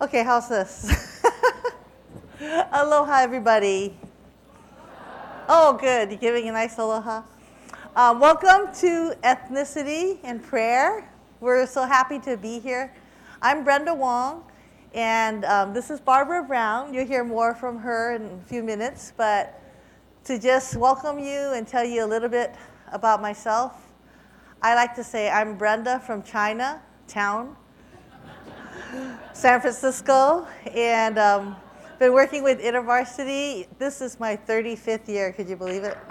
Okay, how's this? Aloha, everybody. Oh, good. You're giving a nice aloha. Welcome to Ethnicity and Prayer. We're so happy to be here. I'm Brenda Wong, and this is Barbara Brown. You'll hear more from her in a few minutes, but to just welcome you and tell you a little bit about myself, I like to say I'm Brenda from Chinatown, San Francisco, and been working with InterVarsity. This is my 35th year, could you believe it?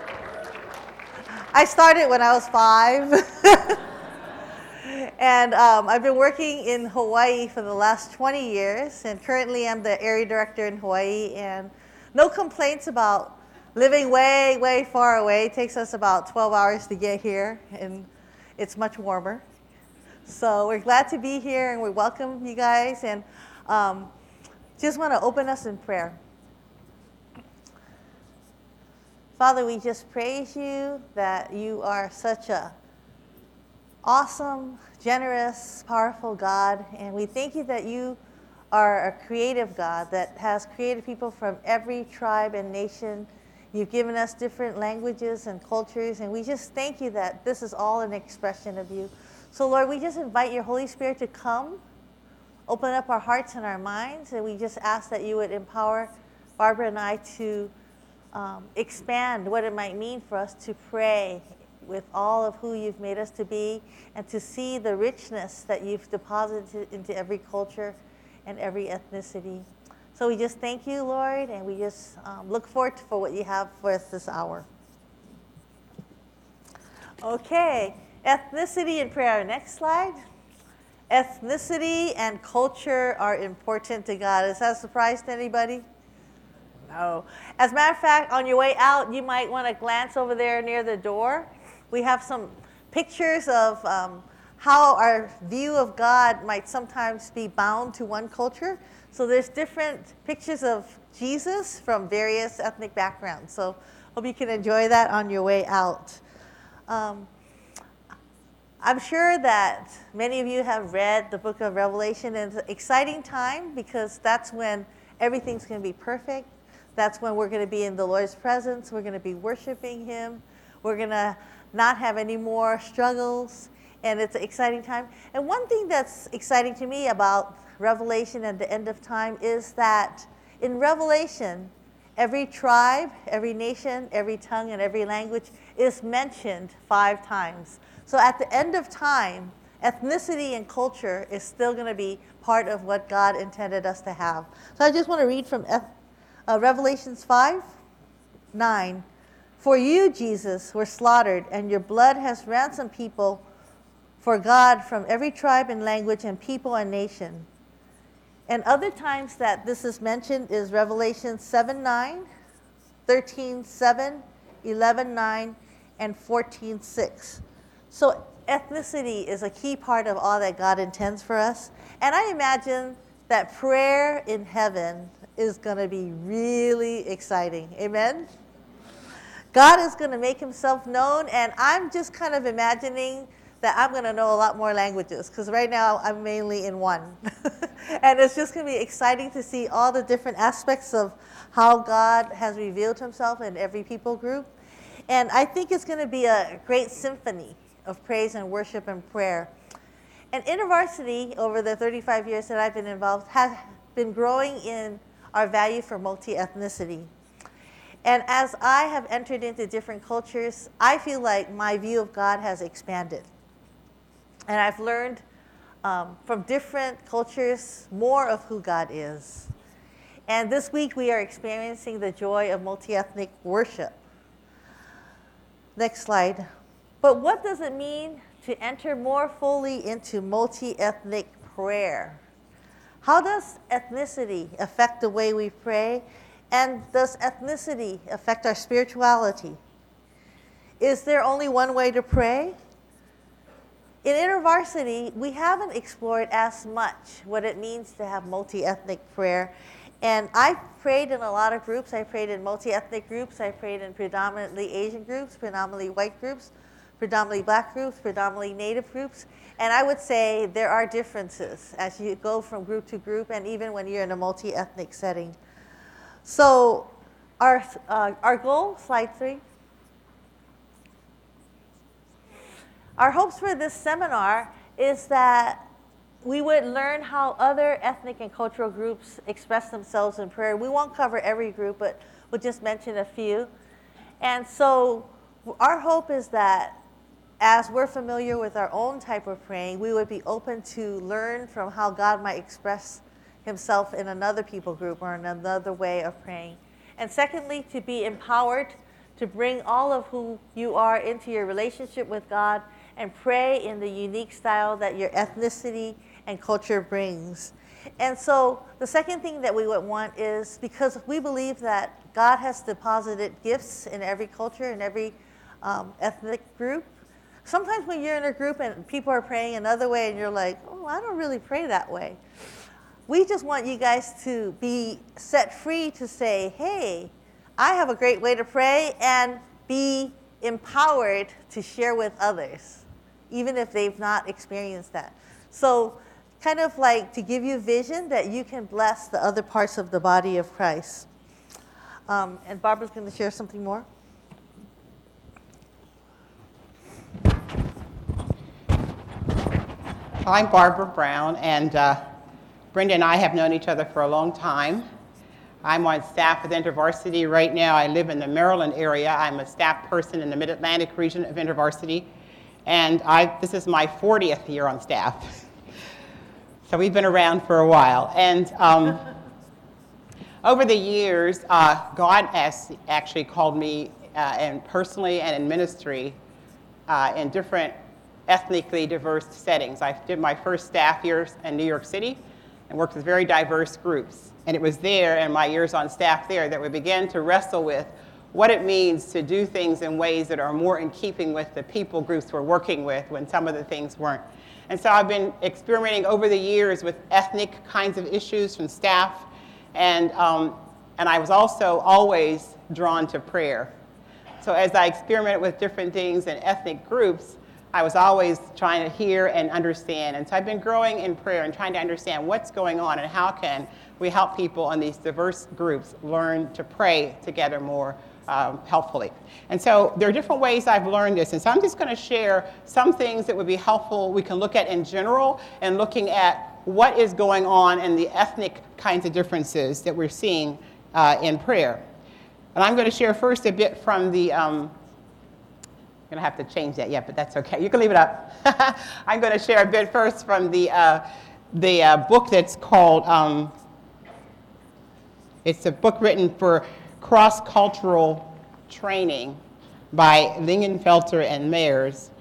I started when I was 5. And I've been working in Hawaii for the last 20 years, and currently I'm the area director in Hawaii, and no complaints about living way, way far away. It takes us about 12 hours to get here, and it's much warmer. So we're glad to be here, and we welcome you guys, and just want to open us in prayer. Father, we just praise you that you are such a awesome, generous, powerful God, and we thank you that you are a creative God that has created people from every tribe and nation. You've given us different languages and cultures, and we just thank you that this is all an expression of you. So, Lord, we just invite your Holy Spirit to come, open up our hearts and our minds, and we just ask that you would empower Barbara and I to expand what it might mean for us to pray with all of who you've made us to be, and to see the richness that you've deposited into every culture and every ethnicity. So we just thank you, Lord, and we just look forward for what you have for us this hour. Okay, ethnicity and prayer. Next slide. Ethnicity and culture are important to God. Is that a surprise to anybody? No. As a matter of fact, on your way out, you might want to glance over there near the door. We have some pictures of how our view of God might sometimes be bound to one culture. So there's different pictures of Jesus from various ethnic backgrounds. So hope you can enjoy that on your way out. I'm sure that many of you have read the book of Revelation, and it's an exciting time because that's when everything's going to be perfect. That's when we're going to be in the Lord's presence. We're going to be worshiping him. We're going to not have any more struggles, and it's an exciting time. And one thing that's exciting to me about Revelation and the end of time is that in Revelation, every tribe, every nation, every tongue, and every language is mentioned 5 times. So at the end of time, ethnicity and culture is still going to be part of what God intended us to have. So I just want to read from Revelations 5:9. For you, Jesus, were slaughtered, and your blood has ransomed people for God from every tribe and language and people and nation. And other times that this is mentioned is Revelation 7:9, 13:7, 11:9, and 14:6. So ethnicity is a key part of all that God intends for us. And I imagine that prayer in heaven is going to be really exciting. Amen? God is going to make himself known, and I'm just kind of imagining that I'm going to know a lot more languages, because right now I'm mainly in one. And it's just going to be exciting to see all the different aspects of how God has revealed himself in every people group. And I think it's going to be a great symphony of praise and worship and prayer. And InterVarsity, over the 35 years that I've been involved, has been growing in our value for multi-ethnicity. And as I have entered into different cultures, I feel like my view of God has expanded. And I've learned from different cultures more of who God is. And this week we are experiencing the joy of multi-ethnic worship. Next slide. But what does it mean to enter more fully into multi-ethnic prayer? How does ethnicity affect the way we pray? And does ethnicity affect our spirituality? Is there only one way to pray? In InterVarsity, we haven't explored as much what it means to have multi-ethnic prayer. And I've prayed in a lot of groups. I prayed in multi-ethnic groups. I prayed in predominantly Asian groups, predominantly white groups, predominantly black groups, predominantly Native groups. And I would say there are differences as you go from group to group and even when you're in a multi-ethnic setting. So our goal, slide 3. Our hopes for this seminar is that we would learn how other ethnic and cultural groups express themselves in prayer. We won't cover every group, but we'll just mention a few. And so our hope is that as we're familiar with our own type of praying, we would be open to learn from how God might express himself in another people group or in another way of praying. And secondly, to be empowered to bring all of who you are into your relationship with God and pray in the unique style that your ethnicity and culture brings. And so the second thing that we would want is, because we believe that God has deposited gifts in every culture, in every ethnic group. Sometimes when you're in a group and people are praying another way and you're like, oh, I don't really pray that way. We just want you guys to be set free to say, hey, I have a great way to pray, and be empowered to share with others, even if they've not experienced that. So kind of like to give you vision that you can bless the other parts of the body of Christ. And Barbara's going to share something more. I'm Barbara Brown, and Brenda and I have known each other for a long time. I'm on staff with InterVarsity right now. I live in the Maryland area. I'm a staff person in the Mid-Atlantic region of InterVarsity, and this is my 40th year on staff. So we've been around for a while. And over the years, God has actually called me, and personally and in ministry, in different ethnically diverse settings. I did my first staff years in New York City and worked with very diverse groups. And it was there, in my years on staff there, that we began to wrestle with what it means to do things in ways that are more in keeping with the people groups we're working with when some of the things weren't. And so I've been experimenting over the years with ethnic kinds of issues from staff, and I was also always drawn to prayer. So as I experimented with different things in ethnic groups, I was always trying to hear and understand. And so I've been growing in prayer and trying to understand what's going on and how can we help people in these diverse groups learn to pray together more helpfully. And so there are different ways I've learned this. And so I'm just going to share some things that would be helpful we can look at in general, and looking at what is going on in the ethnic kinds of differences that we're seeing in prayer. And I'm going to share first a bit from the I'm going to have to change that yet, but that's okay. You can leave it up. I'm going to share a bit first from the book that's called, it's a book written for cross-cultural training by Lingenfelter and Mayers.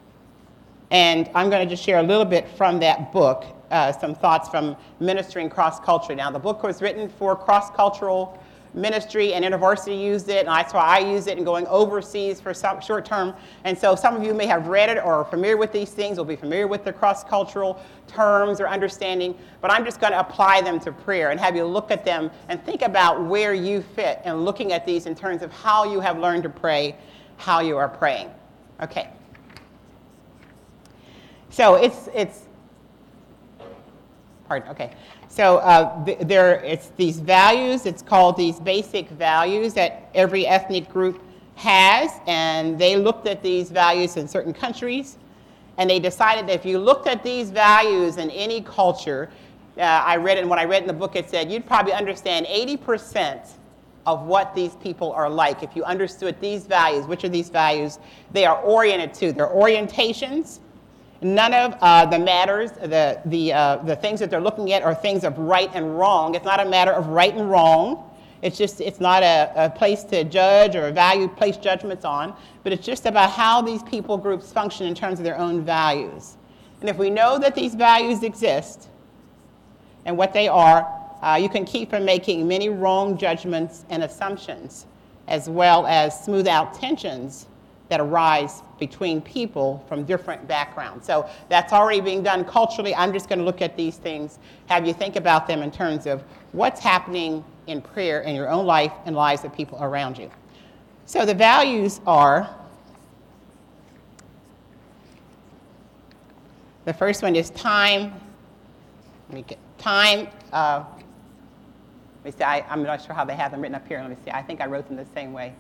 And I'm going to just share a little bit from that book, some thoughts from ministering cross-culture. Now, the book was written for cross-cultural ministry, and InterVarsity used it, and that's why I use it in going overseas for some short term. And so some of you may have read it or are familiar with these things, will be familiar with the cross-cultural terms or understanding, but I'm just going to apply them to prayer and have you look at them and think about where you fit and looking at these in terms of how you have learned to pray, how you are praying. Okay. So So it's these values, it's called these basic values that every ethnic group has, and they looked at these values in certain countries, and they decided that if you looked at these values in any culture, I read it, and when I read in the book it said you'd probably understand 80% of what these people are like if you understood these values. Which are these values they are oriented to? They're orientations. None of the matters, the things that they're looking at are things of right and wrong. It's not a matter of right and wrong. It's not a place to judge or place judgments on, but it's just about how these people groups function in terms of their own values. And if we know that these values exist and what they are, you can keep from making many wrong judgments and assumptions, as well as smooth out tensions that arise between people from different backgrounds. So that's already being done culturally. I'm just going to look at these things, have you think about them in terms of what's happening in prayer in your own life and lives of people around you. So the values are The first one is time. Let me get time. Let me see. I'm not sure how they have them written up here. Let me see. I think I wrote them the same way.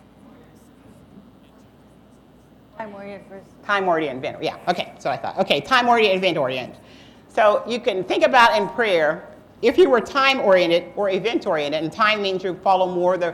Time-oriented versus Time-oriented, event. Yeah, okay, so I thought. Okay, time-oriented, event-oriented. So you can think about in prayer, if you were time-oriented or event-oriented, and time means you follow more the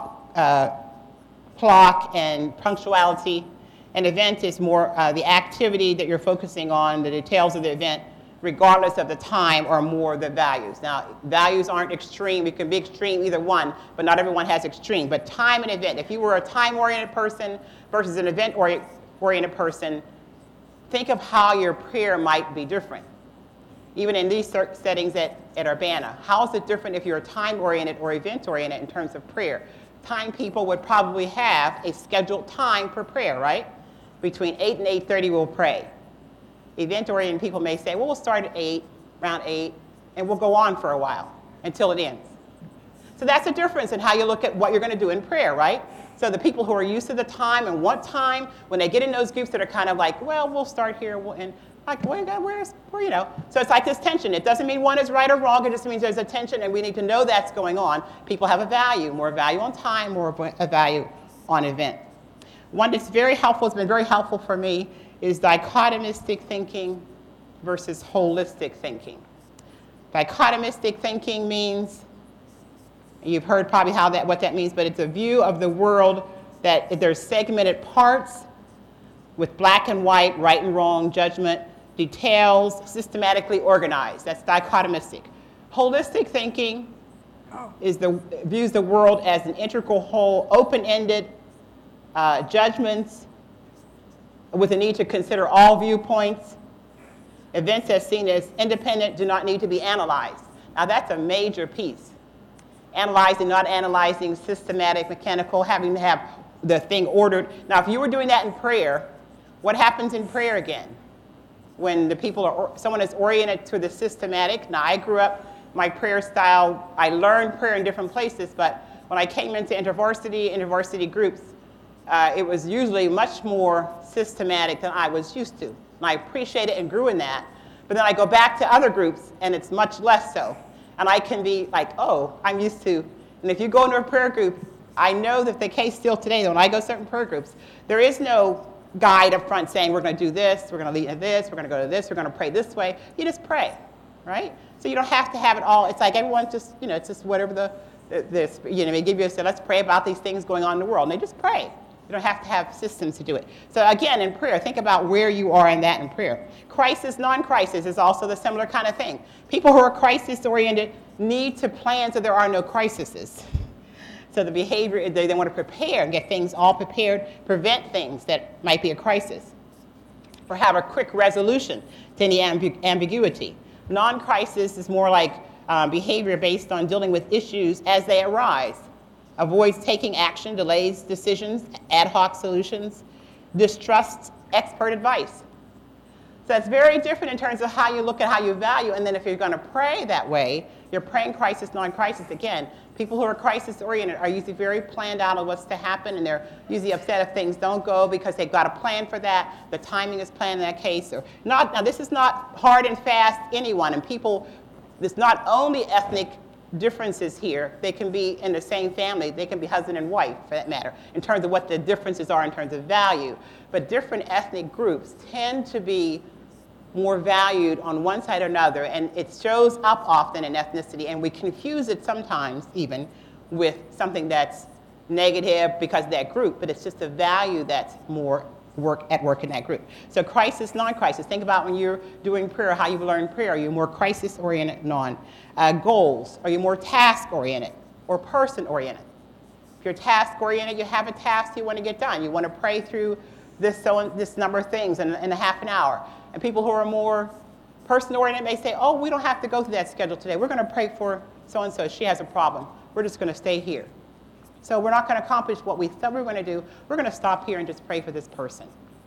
clock and punctuality, an event is more the activity that you're focusing on, the details of the event, regardless of the time or more the values. Now, values aren't extreme. It can be extreme, either one, but not everyone has extreme. But time and event, if you were a time-oriented person versus an event-oriented person, think of how your prayer might be different. Even in these settings at Urbana, how is it different if you're time-oriented or event-oriented in terms of prayer? Time people would probably have a scheduled time for prayer, right? Between 8 and 8:30 we'll pray. Event-oriented people may say, well, we'll start at 8, around 8, and we'll go on for a while until it ends. So that's a difference in how you look at what you're going to do in prayer, right? So the people who are used to the time and want time, when they get in those groups that are kind of like, well, we'll start here, and like, where's, you know? So it's like this tension. It doesn't mean one is right or wrong. It just means there's a tension, and we need to know that's going on. People have a value, more value on time, more a value on event. One that's very helpful, has been very helpful for me, is dichotomistic thinking versus holistic thinking. Dichotomistic thinking means, you've heard probably what that means, but it's a view of the world that there's segmented parts with black and white, right and wrong, judgment, details, systematically organized. That's dichotomistic. Holistic thinking views the world as an integral whole, open-ended judgments with a need to consider all viewpoints. Events as seen as independent do not need to be analyzed. Now that's a major piece. Analyzing, not analyzing, systematic, mechanical, having to have the thing ordered. Now if you were doing that in prayer, what happens in prayer again? When the people someone is oriented to the systematic. Now I grew up, my prayer style, I learned prayer in different places, but when I came into InterVarsity groups, it was usually much more systematic than I was used to. And I appreciate it and grew in that. But then I go back to other groups and it's much less so. And I can be like, oh, I'm used to. And if you go into a prayer group, I know that the case still today, when I go to certain prayer groups, there is no guide up front saying we're going to do this, we're going to lead in this, we're going to go to this, we're going to pray this way. You just pray, right? So you don't have to have it all. It's like everyone just, it's just whatever they give you say, let's pray about these things going on in the world. And they just pray. You don't have to have systems to do it. So again, in prayer, think about where you are in that in prayer. Crisis, non-crisis is also the similar kind of thing. People who are crisis-oriented need to plan so there are no crises. So the behavior, they want to prepare and get things all prepared, prevent things that might be a crisis, or have a quick resolution to any ambiguity. Non-crisis is more like behavior based on dealing with issues as they arise. Avoids taking action, delays decisions, ad hoc solutions, distrusts expert advice. So it's very different in terms of how you look at how you value. And then if you're going to pray that way, you're praying crisis, non-crisis. Again, people who are crisis-oriented are usually very planned out on what's to happen, and they're usually upset if things don't go because they've got a plan for that. The timing is planned in that case. Or not. Now, this is not hard and fast anyone. And people, it's not only ethnic differences here. They can be in the same family. They can be husband and wife, for that matter, in terms of what the differences are in terms of value. But different ethnic groups tend to be more valued on one side or another, and it shows up often in ethnicity, and we confuse it sometimes even with something that's negative because of that group, but it's just a value that's more at work in that group. So crisis, non-crisis. Think about when you're doing prayer, how you've learned prayer. Are you more crisis-oriented, goals? Are you more task-oriented or person-oriented? If you're task-oriented, you have a task you want to get done. You want to pray through this number of things in a half an hour. And people who are more person-oriented may say, oh, we don't have to go through that schedule today. We're going to pray for so-and-so. She has a problem. We're just going to stay here. So we're not going to accomplish what we thought we were going to do. We're going to stop here and just pray for this person.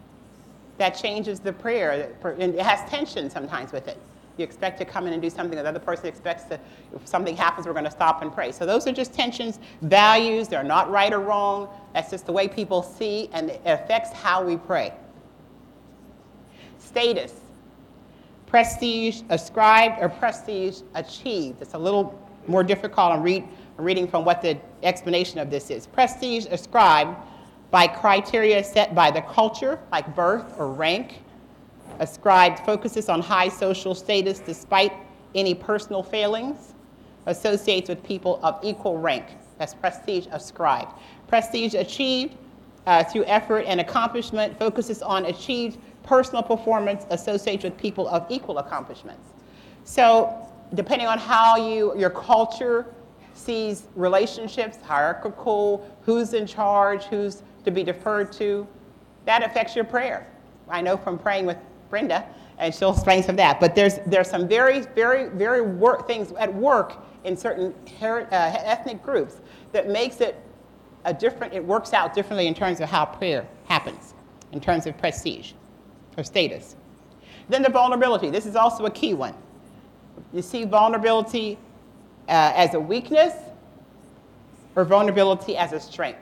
That changes the prayer. And it has tension sometimes with it. You expect to come in and do something. The other person expects to, if something happens, we're going to stop and pray. So those are just tensions, values. They're not right or wrong. That's just the way people see, and it affects how we pray. Status. prestige ascribed or prestige achieved. It's a little more difficult. I'm reading from what the explanation of this is. Prestige ascribed by criteria set by the culture, like birth or rank. Ascribed focuses on high social status despite any personal failings. Associates with people of equal rank. That's prestige ascribed. Prestige achieved through effort and accomplishment focuses on achieved personal performance. Associates with people of equal accomplishments. So depending on how your culture sees relationships, hierarchical, who's in charge, who's to be deferred to, that affects your prayer. I know from praying with Brenda, and she'll explain some of that. But there's some very, very, very things at work in certain ethnic groups that makes it it works out differently in terms of how prayer happens, in terms of prestige or status. Then the vulnerability. This is also a key one. You see vulnerability as a weakness or vulnerability as a strength.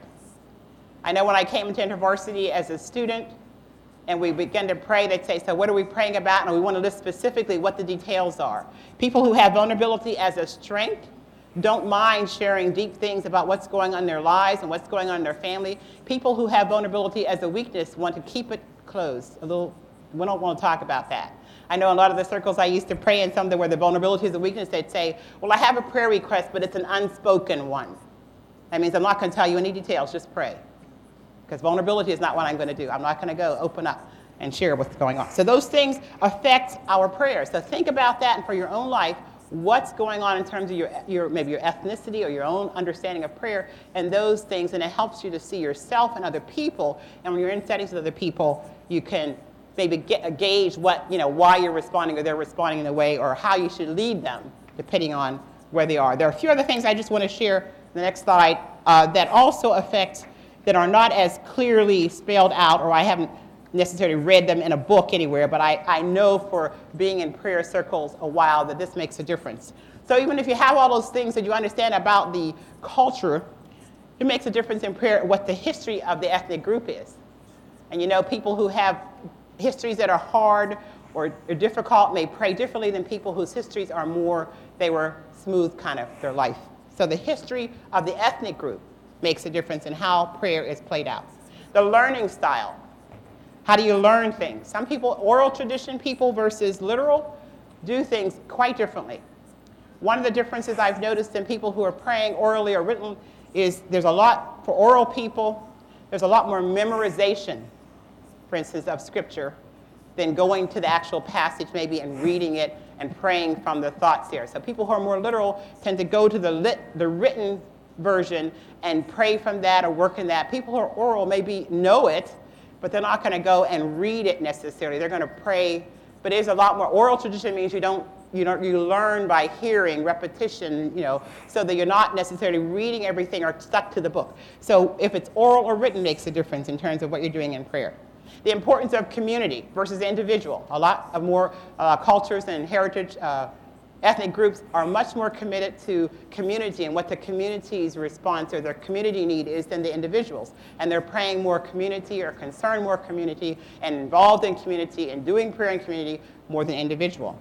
I know when I came into InterVarsity as a student and we began to pray, they'd say, so what are we praying about? And we want to list specifically what the details are. People who have vulnerability as a strength don't mind sharing deep things about what's going on in their lives and what's going on in their family. People who have vulnerability as a weakness want to keep it closed. We don't want to talk about that. I know in a lot of the circles I used to pray in, some where the vulnerability is a weakness, they'd say, well, I have a prayer request, but it's an unspoken one. That means I'm not going to tell you any details, just pray. Because vulnerability is not what I'm going to do. I'm not going to go open up and share what's going on. So those things affect our prayers. So think about that, and for your own life, what's going on in terms of your maybe your ethnicity or your own understanding of prayer and those things, and it helps you to see yourself and other people. And when you're in settings with other people, you can maybe gauge why you're responding or they're responding in a way, or how you should lead them depending on where they are. There are a few other things I just want to share. The next slide that also affect, that are not as clearly spelled out, or I haven't necessarily read them in a book anywhere, but I know for being in prayer circles a while that this makes a difference. So even if you have all those things that you understand about the culture, it makes a difference in prayer what the history of the ethnic group is. And people who have histories that are hard or difficult may pray differently than people whose histories are more, they were smooth kind of their life. So the history of the ethnic group makes a difference in how prayer is played out. The learning style. How do you learn things? Some people, oral tradition people versus literal, do things quite differently. One of the differences I've noticed in people who are praying orally or written is there's a lot, for oral people, there's a lot more memorization, for instance, of scripture than going to the actual passage maybe and reading it and praying from the thoughts there. So people who are more literal tend to go to the written version and pray from that or work in that. People who are oral maybe know it, but they're not going to go and read it necessarily. They're going to pray, but there's a lot more. Oral tradition means you learn by hearing, repetition, so that you're not necessarily reading everything or stuck to the book. So if it's oral or written makes a difference in terms of what you're doing in prayer. The importance of community versus individual. A lot of more cultures and heritage ethnic groups are much more committed to community and what the community's response or their community need is than the individuals. And they're praying more community or concerned more community and involved in community and doing prayer in community more than individual.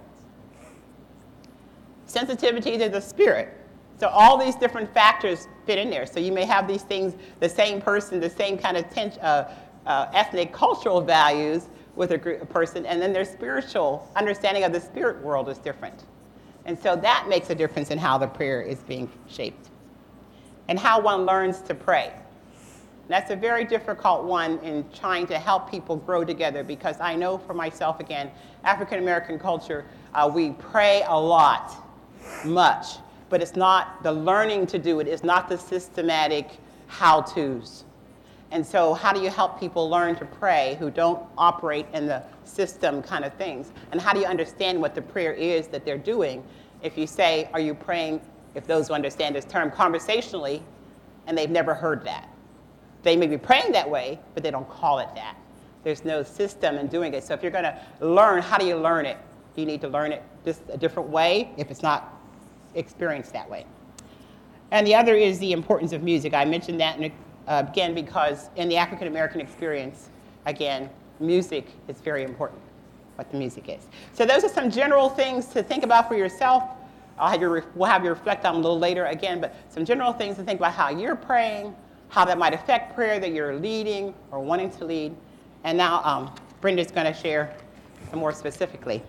Sensitivity to the spirit. So all these different factors fit in there. So you may have these things, the same person, the same kind of ethnic cultural values with a person, and then their spiritual understanding of the spirit world is different. And so that makes a difference in how the prayer is being shaped and how one learns to pray. That's a very difficult one in trying to help people grow together, because I know for myself, again, African American culture, we pray a lot, much, but it's not the learning to do it. It's not the systematic how-tos. And so how do you help people learn to pray who don't operate in the system kind of things? And how do you understand what the prayer is that they're doing? If you say, are you praying, if those who understand this term, conversationally, and they've never heard that. They may be praying that way, but they don't call it that. There's no system in doing it. So if you're going to learn, how do you learn it? You need to learn it just a different way if it's not experienced that way. And the other is the importance of music. I mentioned that because in the African American experience, again, music is very important. what the music is. So those are some general things to think about for yourself. We'll have you reflect on them a little later again, but some general things to think about how you're praying, how that might affect prayer that you're leading or wanting to lead. And now Brenda's going to share some more specifically.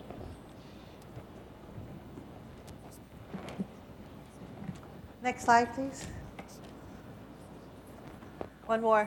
Next slide, please. One more.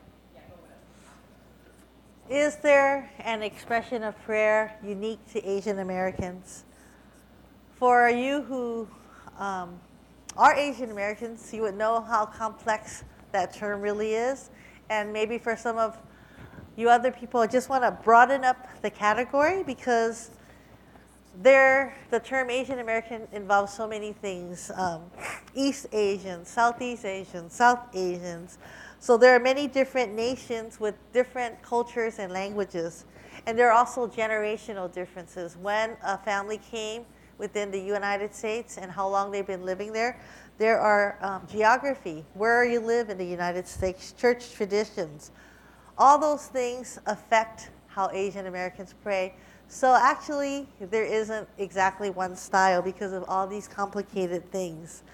Is there an expression of prayer unique to Asian Americans? For you who are Asian Americans, you would know how complex that term really is. And maybe for some of you other people, I just want to broaden up the category because the term Asian American involves so many things. East Asians, Southeast Asians, South Asians. So there are many different nations with different cultures and languages. And there are also generational differences. When a family came within the United States and how long they've been living there, there are geography, where you live in the United States, church traditions. All those things affect how Asian Americans pray. So actually, there isn't exactly one style because of all these complicated things.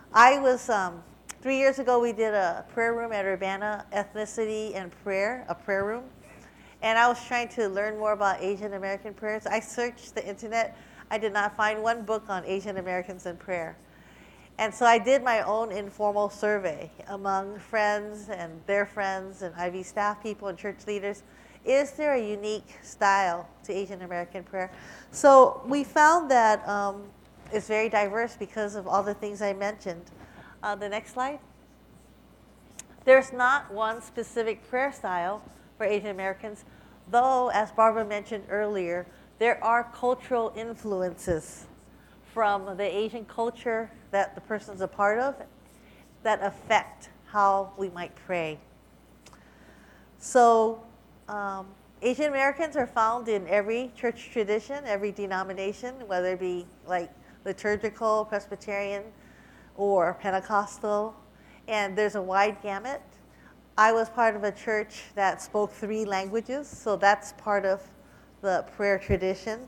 3 years ago, we did a prayer room at Urbana, Ethnicity and Prayer, a prayer room. And I was trying to learn more about Asian American prayers. I searched the internet. I did not find one book on Asian Americans and prayer. And so I did my own informal survey among friends and their friends and Ivy staff people and church leaders. Is there a unique style to Asian American prayer? So we found that it's very diverse because of all the things I mentioned. The next slide. There's not one specific prayer style for Asian Americans, though, as Barbara mentioned earlier, there are cultural influences from the Asian culture that the person's a part of that affect how we might pray. So Asian Americans are found in every church tradition, every denomination, whether it be like liturgical, Presbyterian, or Pentecostal, and there's a wide gamut. I was part of a church that spoke 3 languages, so that's part of the prayer tradition.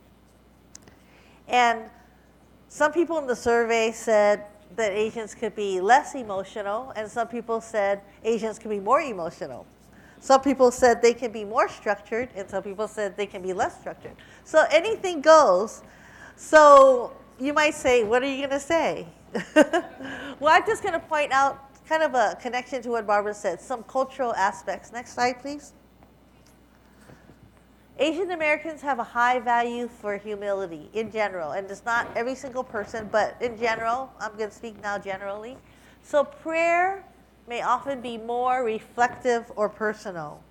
And some people in the survey said that Asians could be less emotional, and some people said Asians can be more emotional. Some people said they can be more structured, and some people said they can be less structured. So anything goes. So you might say, what are you going to say? Well, I'm just going to point out kind of a connection to what Barbara said, some cultural aspects. Next slide, please. Asian Americans have a high value for humility in general, and it's not every single person, but in general, I'm going to speak now generally. So prayer may often be more reflective or personal.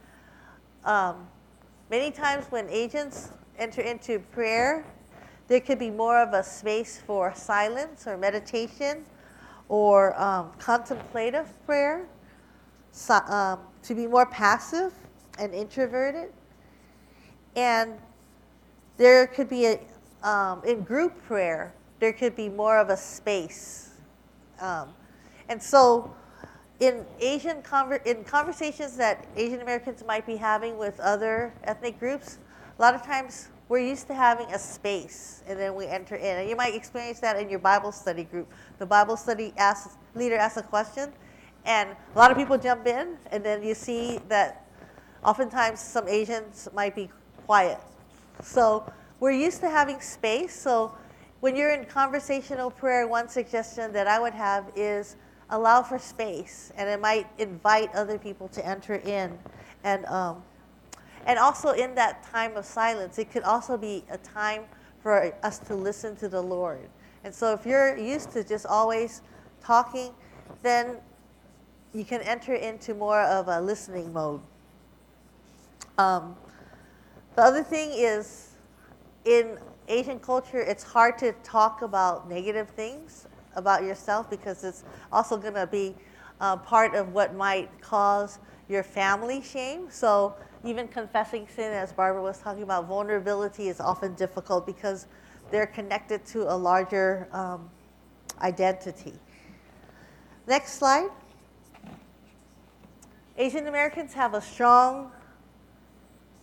Many times when Asians enter into prayer, there could be more of a space for silence or meditation or contemplative prayer, to be more passive and introverted. And there could be, in group prayer, there could be more of a space. And so in conversations that Asian Americans might be having with other ethnic groups, a lot of times we're used to having a space, and then we enter in. And you might experience that in your Bible study group. The Bible study leader asks a question, and a lot of people jump in, and then you see that oftentimes some Asians might be quiet. So we're used to having space. So when you're in conversational prayer, one suggestion that I would have is allow for space, and it might invite other people to enter in. And also in that time of silence, it could also be a time for us to listen to the Lord. And so if you're used to just always talking, then you can enter into more of a listening mode. The other thing is, in Asian culture, it's hard to talk about negative things about yourself because it's also going to be part of what might cause your family shame. So even confessing sin, as Barbara was talking about, vulnerability is often difficult because they're connected to a larger identity. Next slide. Asian Americans have a strong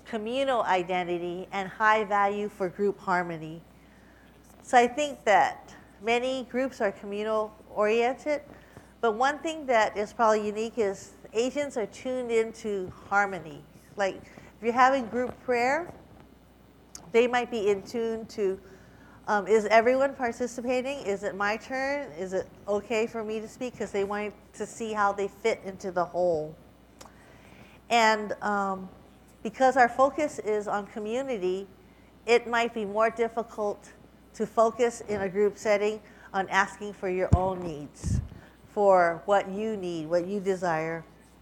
communal identity, and high value for group harmony. So I think that many groups are communal oriented, but one thing that is probably unique is Asians are tuned into harmony. Like if you're having group prayer, they might be in tune to, is everyone participating? Is it my turn? Is it okay for me to speak? Because they want to see how they fit into the whole. And because our focus is on community, it might be more difficult to focus in a group setting on asking for your own needs, for what you need, what you desire.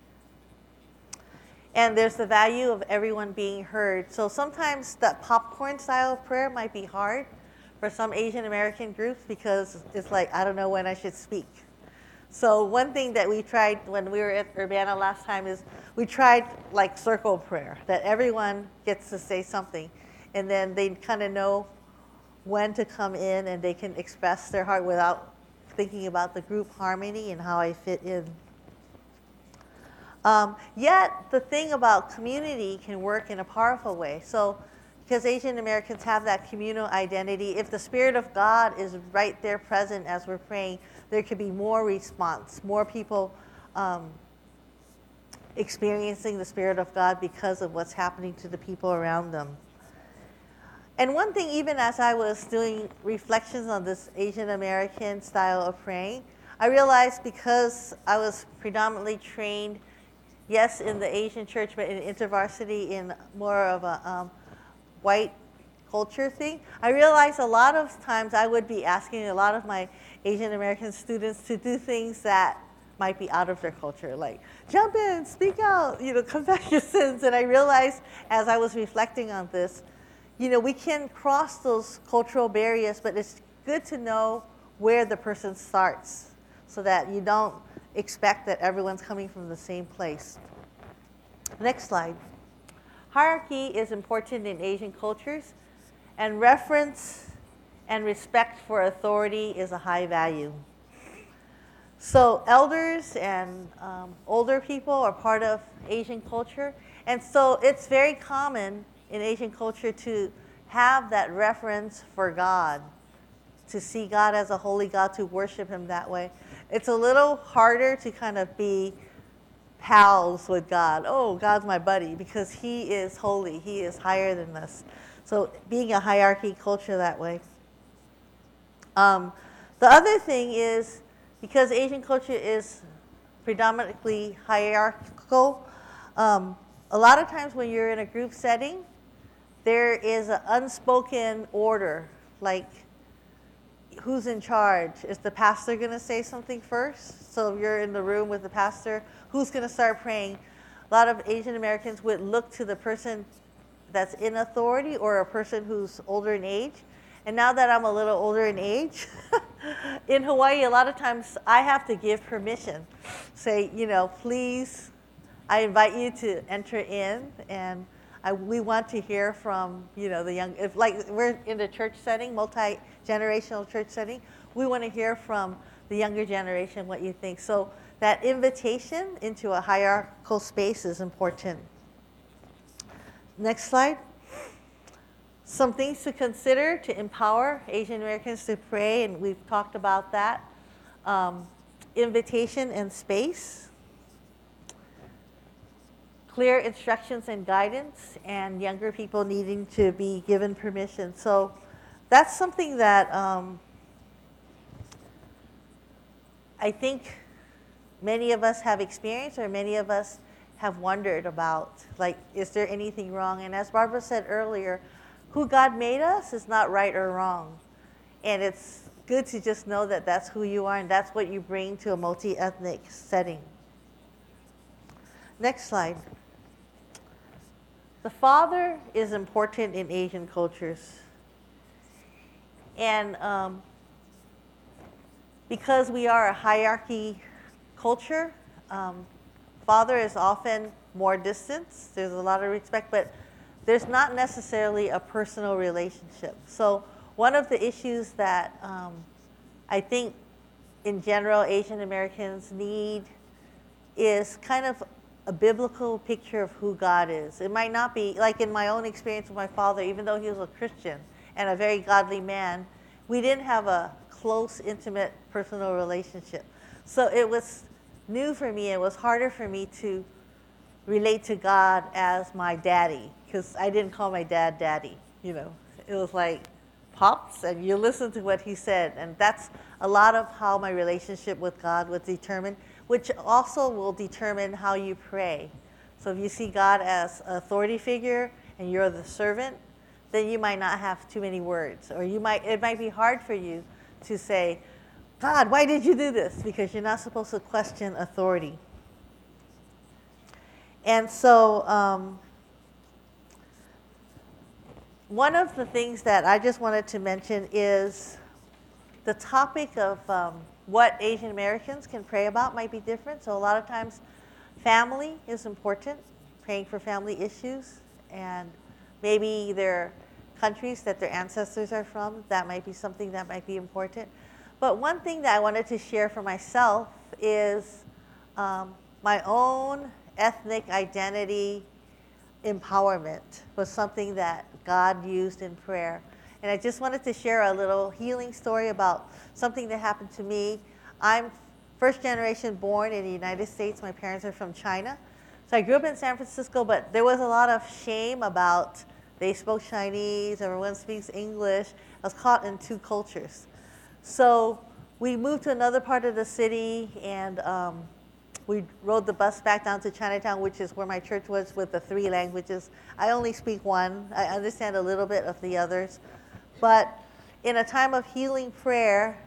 And there's the value of everyone being heard. So sometimes that popcorn style of prayer might be hard for some Asian American groups because it's like, I don't know when I should speak. So one thing that we tried when we were at Urbana last time is we tried like circle prayer, that everyone gets to say something. And then they kind of know when to come in and they can express their heart without thinking about the group harmony and how I fit in. Yet the thing about community can work in a powerful way. So because Asian Americans have that communal identity, if the Spirit of God is right there present as we're praying, there could be more response, more people experiencing the Spirit of God because of what's happening to the people around them. And one thing, even as I was doing reflections on this Asian American style of praying, I realized because I was predominantly trained, yes, in the Asian church, but in InterVarsity in more of a white culture thing, I realized a lot of times I would be asking a lot of my Asian American students to do things that might be out of their culture, like jump in, speak out, confess your sins. And I realized as I was reflecting on this, we can cross those cultural barriers, but it's good to know where the person starts so that you don't expect that everyone's coming from the same place. Next slide. Hierarchy is important in Asian cultures, and reference and respect for authority is a high value. So elders and older people are part of Asian culture, and so it's very common in Asian culture to have that reverence for God, to see God as a holy God, to worship him that way. It's a little harder to kind of be pals with God. Oh, God's my buddy because he is holy. He is higher than us. So being a hierarchy culture that way. The other thing is, because Asian culture is predominantly hierarchical, a lot of times when you're in a group setting, there is an unspoken order, like who's in charge? Is the pastor going to say something first? So if you're in the room with the pastor, who's going to start praying? A lot of Asian Americans would look to the person that's in authority or a person who's older in age. And now that I'm a little older in age, in Hawaii, a lot of times I have to give permission. Say, please, I invite you to enter in, and we want to hear from, the young, if like we're in a church setting, multi-generational church setting, we want to hear from the younger generation what you think. So that invitation into a hierarchical space is important. Next slide. Some things to consider to empower Asian Americans to pray, and we've talked about that. Invitation and space. Clear instructions and guidance, and younger people needing to be given permission. So that's something that I think many of us have experienced, or many of us have wondered about, like, is there anything wrong? And as Barbara said earlier, who God made us is not right or wrong. And it's good to just know that that's who you are and that's what you bring to a multi-ethnic setting. Next slide. The father is important in Asian cultures. And because we are a hierarchy culture, father is often more distant. There's a lot of respect, but there's not necessarily a personal relationship. So one of the issues that I think in general Asian Americans need is kind of a biblical picture of who God is. It might not be, like in my own experience with my father, even though he was a Christian and a very godly man, we didn't have a close, intimate, personal relationship. So it was new for me. It was harder for me to relate to God as my daddy, because I didn't call my dad daddy, you know. It was like, Pops, and you listen to what he said. And that's a lot of how my relationship with God was determined, which also will determine how you pray. So if you see God as an authority figure and you're the servant, then you might not have too many words. Or it might be hard for you to say, God, why did you do this? Because you're not supposed to question authority. And so one of the things that I just wanted to mention is the topic of what Asian Americans can pray about might be different. So a lot of times family is important, praying for family issues, and maybe their countries that their ancestors are from, that might be something that might be important. But one thing that I wanted to share for myself is my own ethnic identity empowerment was something that God used in prayer. And I just wanted to share a little healing story about something that happened to me. I'm first generation born in the United States. My parents are from China. So I grew up in San Francisco, but there was a lot of shame about they spoke Chinese, everyone speaks English. I was caught in two cultures. So we moved to another part of the city, and we rode the bus back down to Chinatown, which is where my church was, with the 3 languages. I only speak one. I understand a little bit of the others. But in a time of healing prayer,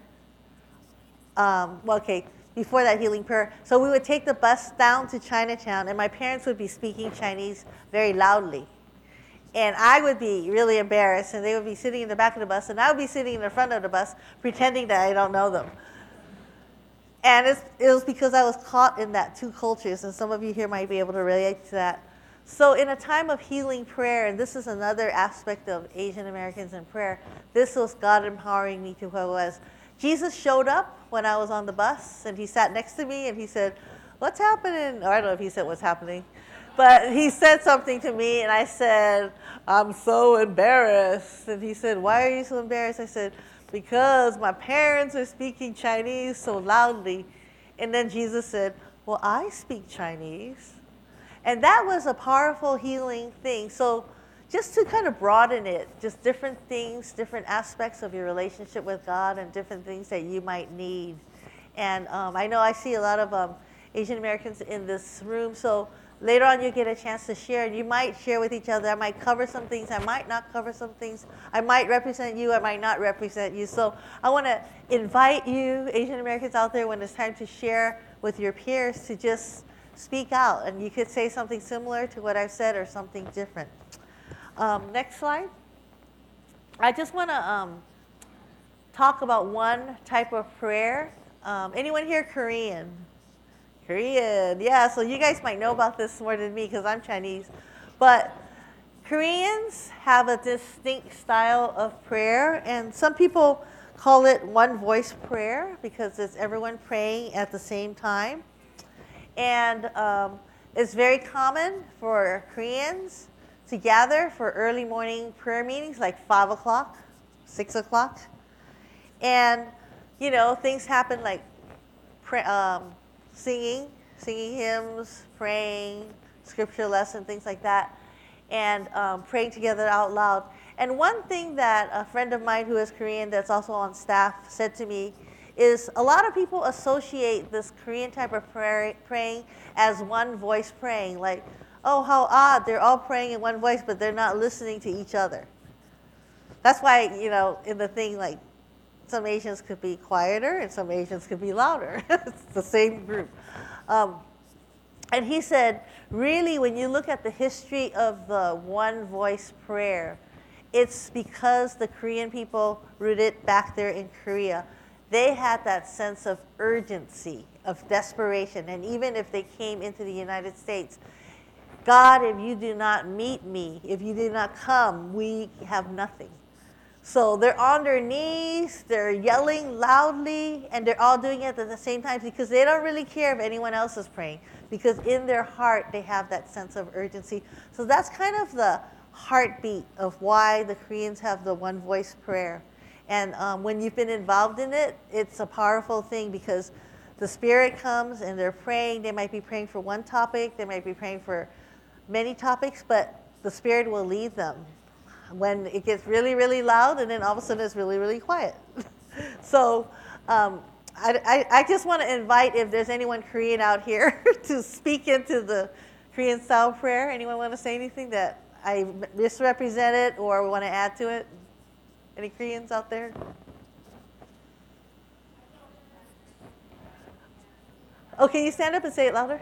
before that healing prayer, so we would take the bus down to Chinatown, and my parents would be speaking Chinese very loudly. And I would be really embarrassed, and they would be sitting in the back of the bus, and I would be sitting in the front of the bus pretending that I don't know them. And it was because I was caught in that 2 cultures, and some of you here might be able to relate to that. So in a time of healing prayer, and this is another aspect of Asian Americans in prayer, this was God empowering me to who I was. Jesus showed up when I was on the bus, and he sat next to me, and he said, "What's happening?" Or I don't know if he said what's happening, but he said something to me, and I said, "I'm so embarrassed." And he said, "Why are you so embarrassed?" I said, "Because my parents are speaking Chinese so loudly." And then Jesus said, "Well, I speak Chinese." And that was a powerful healing thing. So just to kind of broaden it, just different things, different aspects of your relationship with God, and different things that you might need. And I know I see a lot of Asian Americans in this room, so later on you get a chance to share, and you might share with each other. I might cover some things, I might not cover some things. I might represent you, I might not represent you. So I want to invite you, Asian Americans out there, when it's time to share with your peers, to just speak out. And you could say something similar to what I've said or something different. Next slide. I just want to talk about one type of prayer. Anyone here Korean? Korean, yeah, so you guys might know about this more than me because I'm Chinese. But Koreans have a distinct style of prayer, and some people call it one voice prayer because it's everyone praying at the same time. And it's very common for Koreans to gather for early morning prayer meetings, like 5 o'clock, 6 o'clock. And, you know, things happen like singing hymns, praying, scripture lesson, things like that, and praying together out loud. And one thing that a friend of mine who is Korean that's also on staff said to me is a lot of people associate this Korean type of praying as one voice praying, like, oh, how odd, they're all praying in one voice, but they're not listening to each other. That's why, you know, in the thing, like, some Asians could be quieter and some Asians could be louder. It's the same group. And he said, really, when you look at the history of the one voice prayer, it's because the Korean people rooted back there in Korea. They had that sense of urgency, of desperation. And even if they came into the United States, God, if you do not meet me, if you do not come, we have nothing. So they're on their knees, they're yelling loudly, and they're all doing it at the same time because they don't really care if anyone else is praying, because in their heart they have that sense of urgency. So that's kind of the heartbeat of why the Koreans have the one voice prayer. And when you've been involved in it, it's a powerful thing because the Spirit comes and they're praying. They might be praying for one topic, they might be praying for many topics, but the Spirit will lead them when it gets really, really loud, and then all of a sudden it's really, really quiet. So I just want to invite, if there's anyone Korean out here, to speak into the Korean style prayer. Anyone want to say anything that I misrepresented or want to add to it? Any Koreans out there? Oh, can you stand up and say it louder?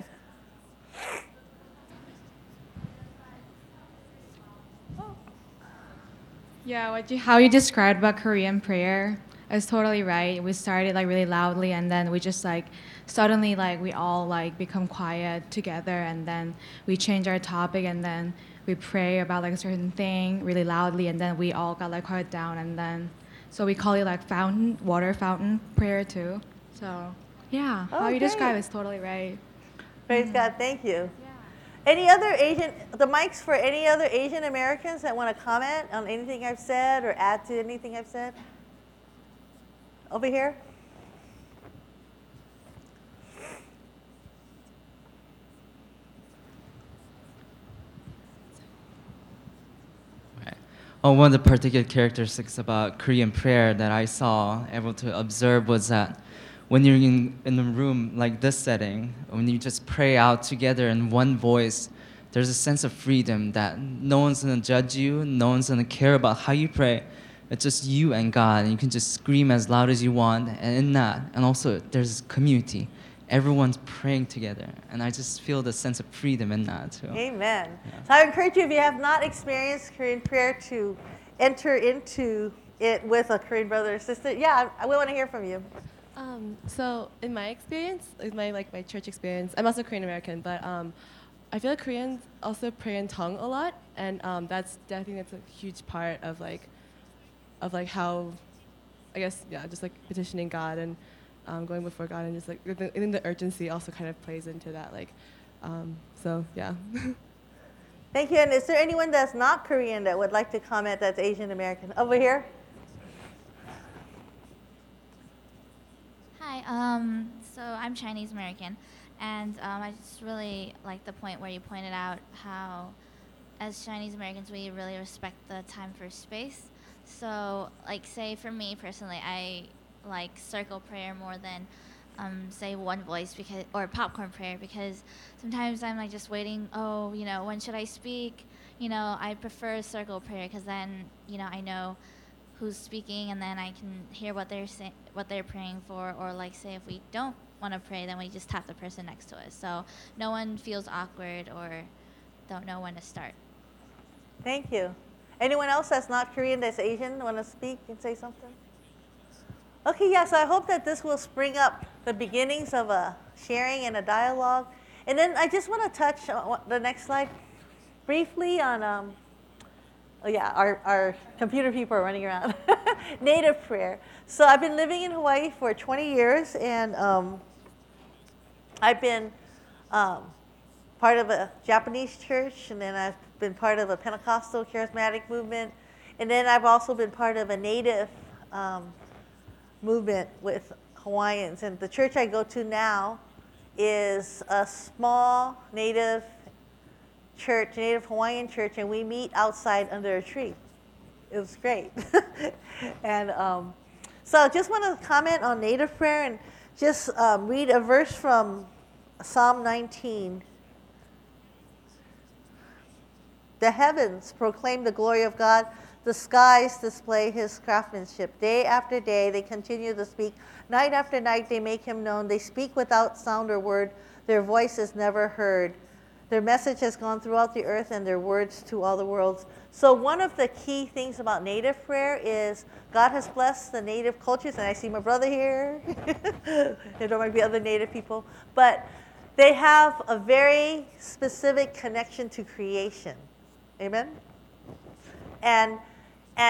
Yeah, how you described about Korean prayer is totally right. We started like really loudly, and then we just like suddenly like we all like become quiet together, and then we change our topic, and then we pray about like a certain thing really loudly, and then we all got like quiet down, and then so we call it like water fountain prayer too. So yeah, how you describe it is totally right. Praise God, thank you. Any other the mic's for any other Asian Americans that want to comment on anything I've said or add to anything I've said? Over here. One of the particular characteristics about Korean prayer that I saw, able to observe, was that when you're in a room like this setting, when you just pray out together in one voice, there's a sense of freedom that no one's going to judge you, no one's going to care about how you pray. It's just you and God, and you can just scream as loud as you want, and in that, and also there's community. Everyone's praying together, and I just feel the sense of freedom in that too. Amen. Yeah. So I encourage you, if you have not experienced Korean prayer, to enter into it with a Korean brother or sister. Yeah, we want to hear from you. So in my experience, my church experience, I'm also Korean American, but I feel like Koreans also pray in tongue a lot, and I think that's a huge part of how, I guess, just like petitioning God and going before God, and just like I think the urgency also kind of plays into that, so yeah. Thank you. And is there anyone that's not Korean that would like to comment that's Asian American? Over here. Hi, so I'm Chinese American, and I just really like the point where you pointed out how, as Chinese Americans, we really respect the time for space. So, like, say for me personally, I like circle prayer more than, say, one voice or popcorn prayer, because sometimes I'm like just waiting. Oh, when should I speak? I prefer circle prayer because then I know who's speaking, and then I can hear what they're praying for. Or like, say if we don't want to pray, then we just tap the person next to us, so no one feels awkward or don't know when to start. Thank you. Anyone else that's not Korean, that's Asian, want to speak and say something? Okay, yes, I hope that this will spring up the beginnings of a sharing and a dialogue. And then I just want to touch on the next slide briefly on our computer people are running around. Native prayer. So I've been living in Hawaii for 20 years, and I've been part of a Japanese church, and then I've been part of a Pentecostal charismatic movement, and then I've also been part of a Native movement with Hawaiians. And the church I go to now is a small Native church, Native Hawaiian church, and we meet outside under a tree. It was great. And so I just want to comment on Native prayer and just read a verse from Psalm 19. The heavens proclaim the glory of God. The skies display his craftsmanship. Day after day they continue to speak. Night after night they make him known. They speak without sound or word. Their voice is never heard. Their message has gone throughout the earth, and their words to all the worlds. So one of the key things about Native prayer is God has blessed the Native cultures, and I see my brother here. There might be other Native people. But they have a very specific connection to creation. Amen? And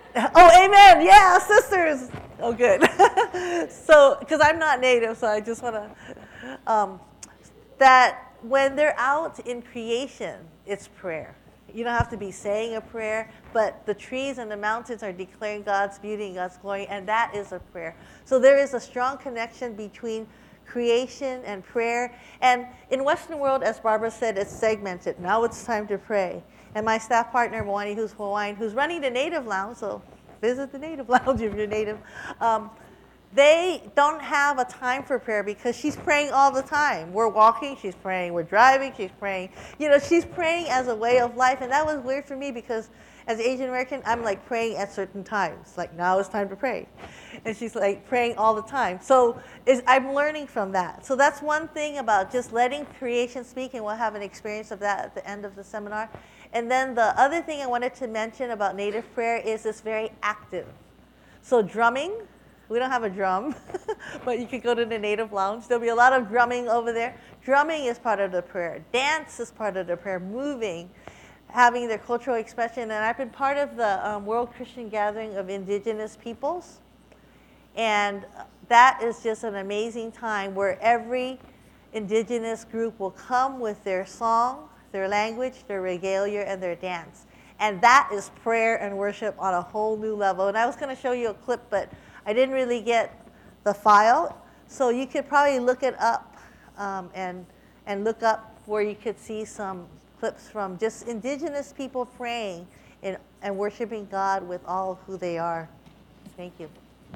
Oh, amen. Yeah, sisters. Oh, good. So, because I'm not native, so I just want to, that when they're out in creation, it's prayer. You don't have to be saying a prayer, but the trees and the mountains are declaring God's beauty and God's glory, and that is a prayer. So there is a strong connection between creation and prayer. And in Western world, as Barbara said, it's segmented. Now it's time to pray. And my staff partner, Moani, who's Hawaiian, who's running the Native Lounge, so visit the Native Lounge if you're Native. They don't have a time for prayer because she's praying all the time. We're walking, she's praying. We're driving, she's praying. You know, she's praying as a way of life. And that was weird for me because as Asian American, I'm like praying at certain times. Like now it's time to pray. And she's like praying all the time. So I'm learning from that. So that's one thing about just letting creation speak, and we'll have an experience of that at the end of the seminar. And then the other thing I wanted to mention about Native prayer is it's very active. So drumming. We don't have a drum, but you could go to the Native Lounge. There'll be a lot of drumming over there. Drumming is part of the prayer. Dance is part of the prayer. Moving, having their cultural expression. And I've been part of the World Christian Gathering of Indigenous Peoples. And that is just an amazing time where every indigenous group will come with their song, their language, their regalia, and their dance. And that is prayer and worship on a whole new level. And I was going to show you a clip, but I didn't really get the file, so you could probably look it up and look up where you could see some clips from just indigenous people praying and worshiping God with all who they are. Thank you.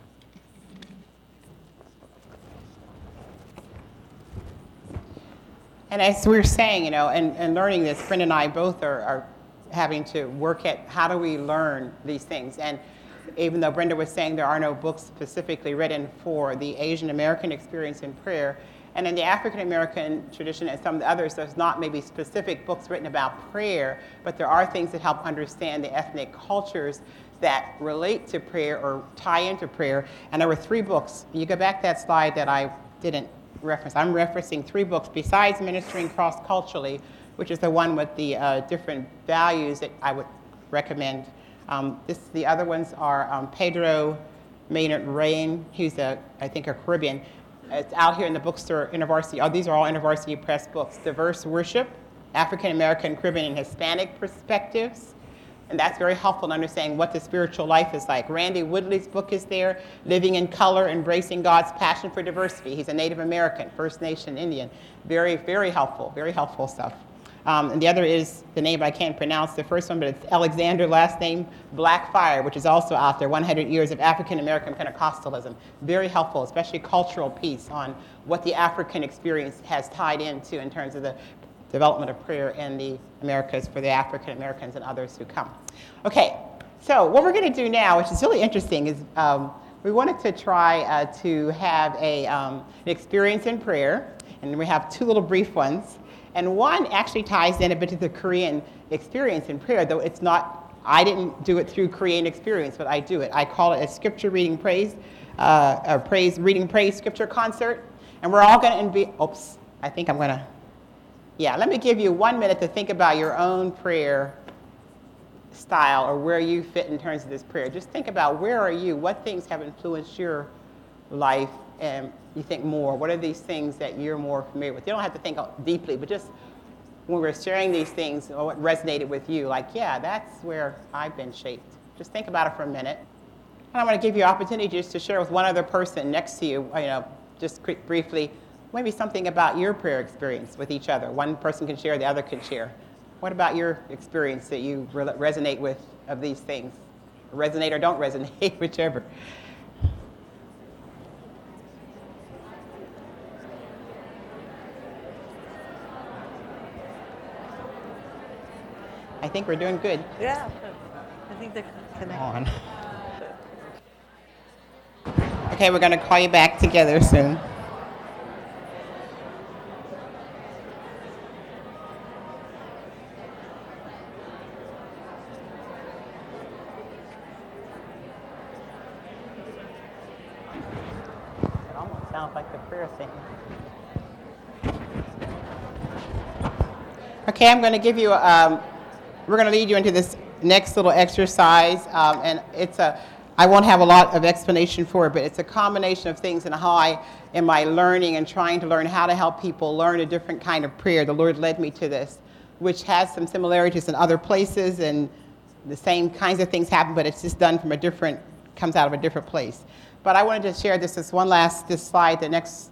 And as we were saying, you know, and learning this, Brenda and I both are having to work at how do we learn these things. And even though Brenda was saying there are no books specifically written for the Asian American experience in prayer, and in the African American tradition and some of the others, there's not maybe specific books written about prayer, but there are things that help understand the ethnic cultures that relate to prayer or tie into prayer. And there were 3 books. You go back to that slide that I didn't reference. I'm referencing 3 books besides Ministering Cross-Culturally, which is the one with the different values that I would recommend. The other ones are Pedro Maynard Rain, who's I think a Caribbean. It's out here in the bookstore, InterVarsity. These are all InterVarsity Press books. Diverse Worship, African American, Caribbean, and Hispanic Perspectives. And that's very helpful in understanding what the spiritual life is like. Randy Woodley's book is there, Living in Color, Embracing God's Passion for Diversity. He's a Native American, First Nation Indian. Very, very helpful stuff. And the other is the name I can't pronounce, the first one, but it's Alexander, last name, Black Fire, which is also out there, 100 Years of African American Pentecostalism. Very helpful, especially cultural piece on what the African experience has tied into in terms of the development of prayer in the Americas for the African Americans and others who come. Okay, so what we're going to do now, which is really interesting, is we wanted to try to have an experience in prayer, and we have 2 little brief ones. And one actually ties in a bit to the Korean experience in prayer, though it's not, I didn't do it through Korean experience, but I do it. I call it a scripture reading praise, reading praise scripture concert. And we're all going to be, let me give you 1 minute to think about your own prayer style or where you fit in terms of this prayer. Just think about where are you, what things have influenced your life, and you think more. What are these things that you're more familiar with? You don't have to think deeply, but just when we're sharing these things, what resonated with you, like, yeah, that's where I've been shaped. Just think about it for a minute. And I want to give you an opportunity just to share with one other person next to you, just briefly, maybe something about your prayer experience with each other. One person can share, the other can share. What about your experience that you resonate with of these things? Resonate or don't resonate, whichever. I think we're doing good. Yeah, I think they're connected. On. Okay, we're going to call you back together soon. It almost sounds like the prayer thing. Okay, I'm going to give you we're going to lead you into this next little exercise, and I won't have a lot of explanation for it, but it's a combination of things and how in my learning and trying to learn how to help people learn a different kind of prayer, the Lord led me to this, which has some similarities in other places, and the same kinds of things happen, but it's just done from comes out of a different place. But I wanted to share this slide, the next,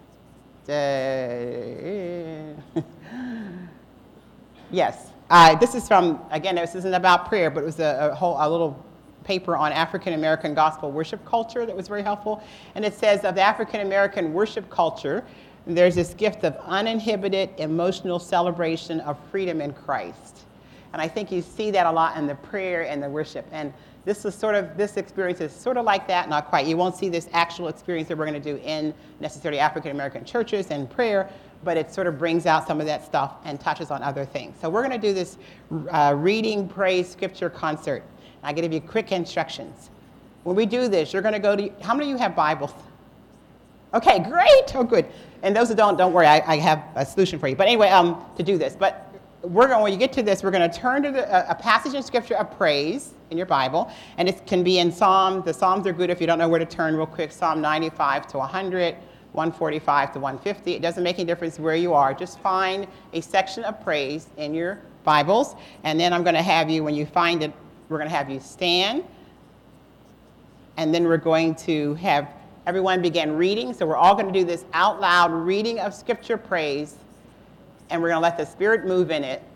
yes. This is from, again, this isn't about prayer, but it was a little paper on African American gospel worship culture that was very helpful. And it says of the African American worship culture, there's this gift of uninhibited emotional celebration of freedom in Christ. And I think you see that a lot in the prayer and the worship. And this experience is sort of like that, not quite. You won't see this actual experience that we're going to do in necessarily African American churches and prayer, but it sort of brings out some of that stuff and touches on other things. So we're going to do this reading, praise, scripture concert. I'm going to give you quick instructions. When we do this, you're going to go to, how many of you have Bibles? Okay, great. Oh, good. And those who don't worry, I have a solution for you. But anyway, to do this. But when you get to this, we're going to turn to a passage in Scripture of praise in your Bible. And it can be in Psalm. The Psalms are good if you don't know where to turn real quick. Psalm 95 to 100, 145 to 150. It doesn't make any difference where you are. Just find a section of praise in your Bibles. And then I'm going to have you, when you find it, we're going to have you stand. And then we're going to have everyone begin reading. So we're all going to do this out loud reading of Scripture praise. And we're going to let the Spirit move in it.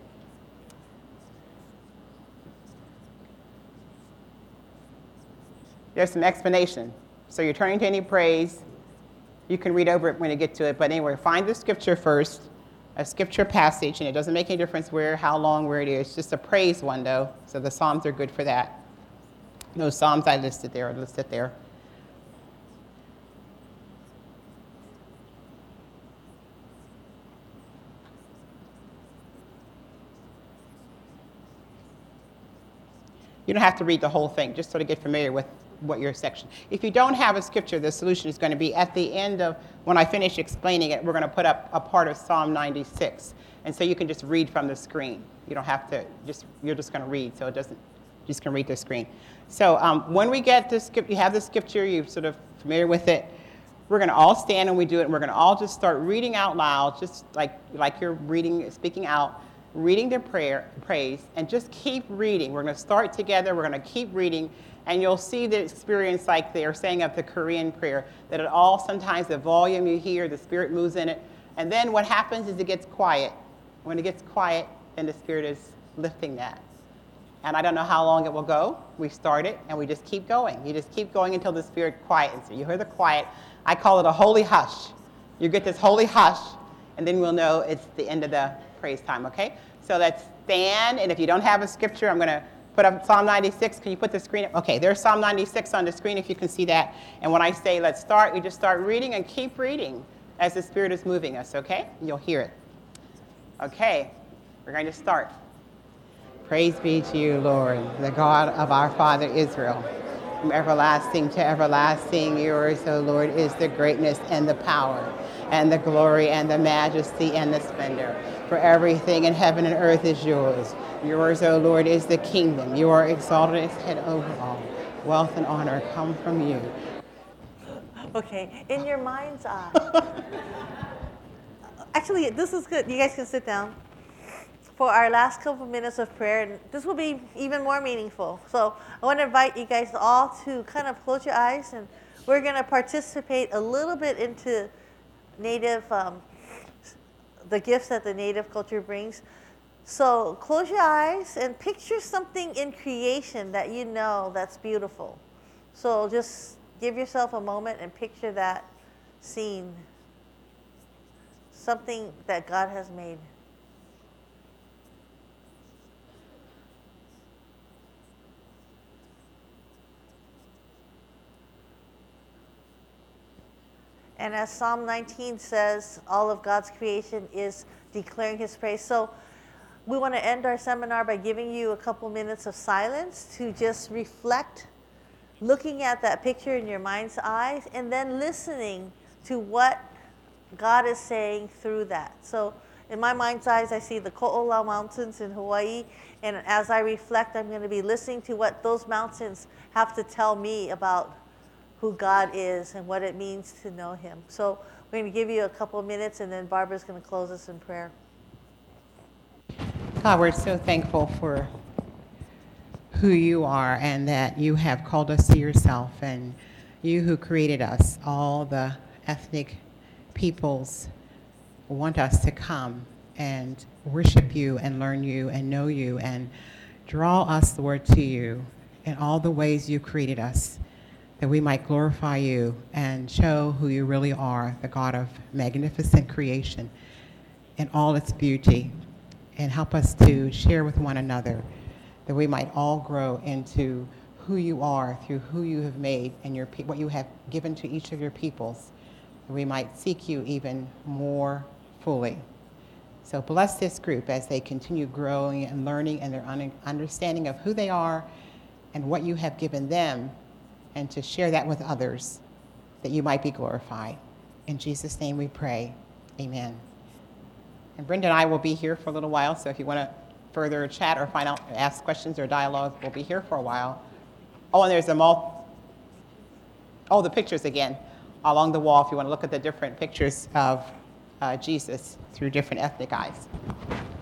There's some explanation. So you're turning to any praise. You can read over it when you get to it. But anyway, find the Scripture first, a Scripture passage. And it doesn't make any difference how long, where it is. It's just a praise one, though. So the Psalms are good for that. Those Psalms I listed there are listed there. You don't have to read the whole thing, just sort of get familiar with what your section. If you don't have a scripture, the solution is going to be at the end of, when I finish explaining it, we're going to put up a part of Psalm 96. And so you can just read from the screen. You don't have to, you're just going to read, so it doesn't, just going to read the screen. So when we get the script, you have the scripture, you're sort of familiar with it, we're going to all stand and we do it, and we're going to all just start reading out loud, just like you're reading, speaking out, reading the praise, and just keep reading. We're going to start together. We're going to keep reading, and you'll see the experience like they are saying of the Korean prayer, that it all, sometimes the volume you hear, the Spirit moves in it, and then what happens is it gets quiet. When it gets quiet, then the Spirit is lifting that. And I don't know how long it will go. We start it, and we just keep going. You just keep going until the Spirit quietens. You hear the quiet. I call it a holy hush. You get this holy hush, and then we'll know it's the end of the praise time, okay? So let's stand, and if you don't have a scripture, I'm going to put up Psalm 96. Can you put the screen up? Okay, there's Psalm 96 on the screen if you can see that. And when I say let's start, we just start reading and keep reading as the Spirit is moving us, okay? You'll hear it. Okay, we're going to start. Praise be to you, Lord, the God of our Father Israel. From everlasting to everlasting, yours, O Lord, is the greatness and the power and the glory and the majesty and the splendor. For everything in heaven and earth is yours. Yours, O Lord, is the kingdom. You are exalted as head over all. Wealth and honor come from you. Okay, in your mind's eye. Actually, this is good. You guys can sit down for our last couple minutes of prayer. And this will be even more meaningful. So I want to invite you guys all to kind of close your eyes, and we're going to participate a little bit into Native, the gifts that the Native culture brings. So close your eyes and picture something in creation that you know that's beautiful. So just give yourself a moment and picture that scene, something that God has made. And as Psalm 19 says, all of God's creation is declaring his praise. So we want to end our seminar by giving you a couple minutes of silence to just reflect, looking at that picture in your mind's eye, and then listening to what God is saying through that. So In my mind's eyes, I see the Ko'olau Mountains in Hawaii, and as I reflect, I'm going to be listening to what those mountains have to tell me about who God is and what it means to know him. So we're going to give you a couple of minutes, and then Barbara's going to close us in prayer. God, we're so thankful for who you are and that you have called us to yourself, and you who created us, all the ethnic peoples want us to come and worship you and learn you and know you and draw us, Lord, to you in all the ways you created us, that we might glorify you and show who you really are, the God of magnificent creation in all its beauty, and help us to share with one another, that we might all grow into who you are through who you have made and what you have given to each of your peoples, that we might seek you even more fully. So bless this group as they continue growing and learning and their understanding of who they are and what you have given them, and to share that with others, that you might be glorified. In Jesus' name we pray, amen. And Brenda and I will be here for a little while, so if you want to further chat or find out, ask questions or dialogue, we'll be here for a while. Oh, and there's the pictures again along the wall if you want to look at the different pictures of Jesus through different ethnic eyes.